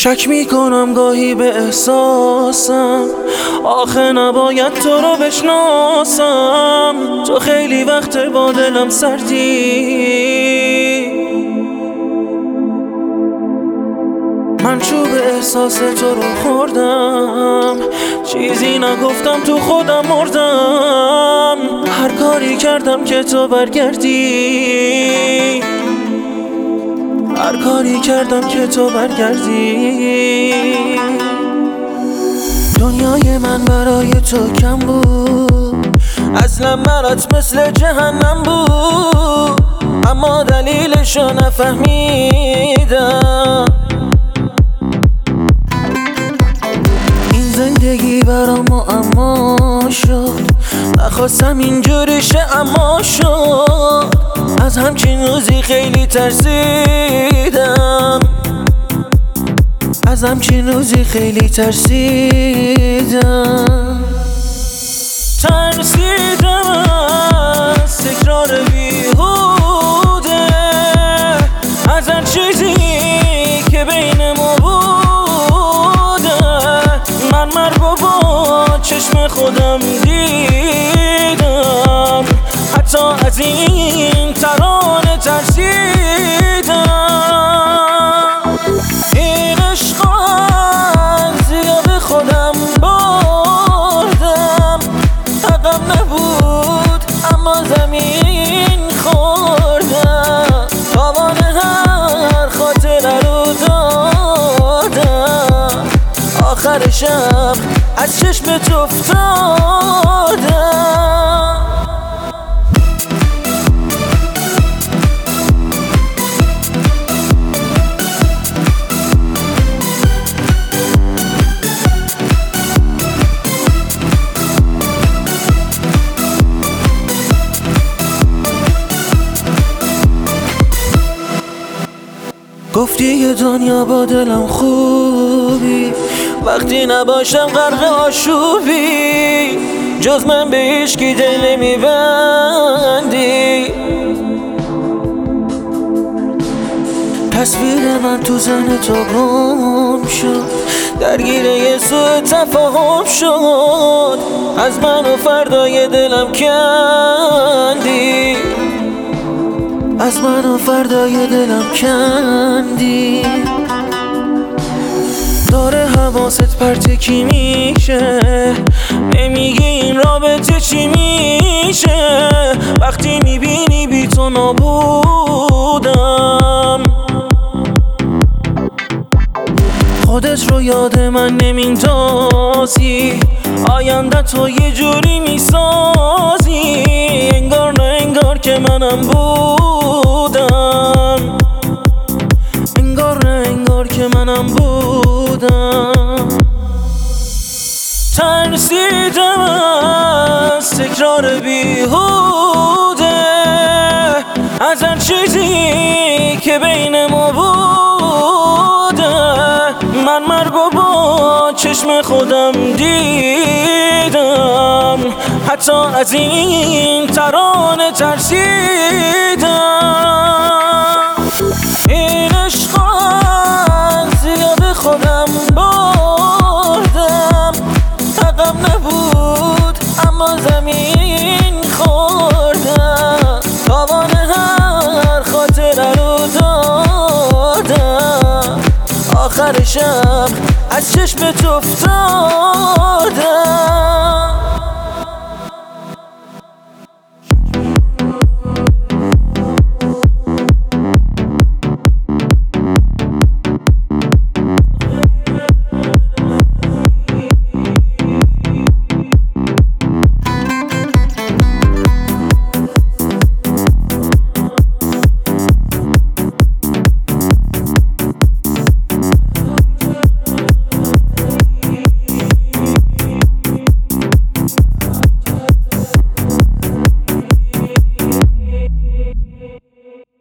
شک میکنم گاهی به احساسم، آخه نباید تو رو بشناسم. تو خیلی وقت با دلم سردی، من چوب احساس تو رو خوردم، چیزی نگفتم تو خودم مردم. هر کاری کردم که تو برگردی، هر کاری کردم که تو برگردی. دنیای من برای تو کم بود، اصلا برات مثل جهنم بود، اما دلیلشو نفهمیدم. این زندگی برام معما شد، نخواستم اینجوری شه اما شد. از همچین روزی خیلی ترسیدم، از همچین روزی خیلی ترسیدم. ترسیدم از تکرار بیهوده، از هر چیزی که بین ما بوده. من مرگ با چشم خودم دیدم، حتی از این ترانه ترسیدم. این عشق از زیاد خودم بردم، حقم نبود اما زمین خوردم. تاوان هر خاطره رو دادم، آخر شب از چشمت افتادم. گفتی یه دنیا با دلم خوبی، وقتی نباشم غرق آشوبی. جز من به هیچکی دل نمیبندی، تصویر من تو ذهن تو گم شد، درگیر یه سوء تفاهم شد. از من و فردای دلم کندی، از من و فردای دلم کندی. داره حواست پرتکی میشه، نمیگی این رابطه چی میشه. وقتی میبینی بی تو نابودم، خودت رو یاد من نمیندازی، آینده تو یه جوری میسازی. انگار نه انگار که منم بودم، انگار نه انگار که منم بودم. ترسیدم از تکرار بیهوده، از هر چیزی که بین ما بوده. من مرگ با چشم خودم دیدم، حتی از این ترانه ترسیدم. این عشق از زیاد خودم بردم، حقم نبود اما زمین خوردم. تاوان هر خاطره رو دادم، آخر شب از چشمت افتادم.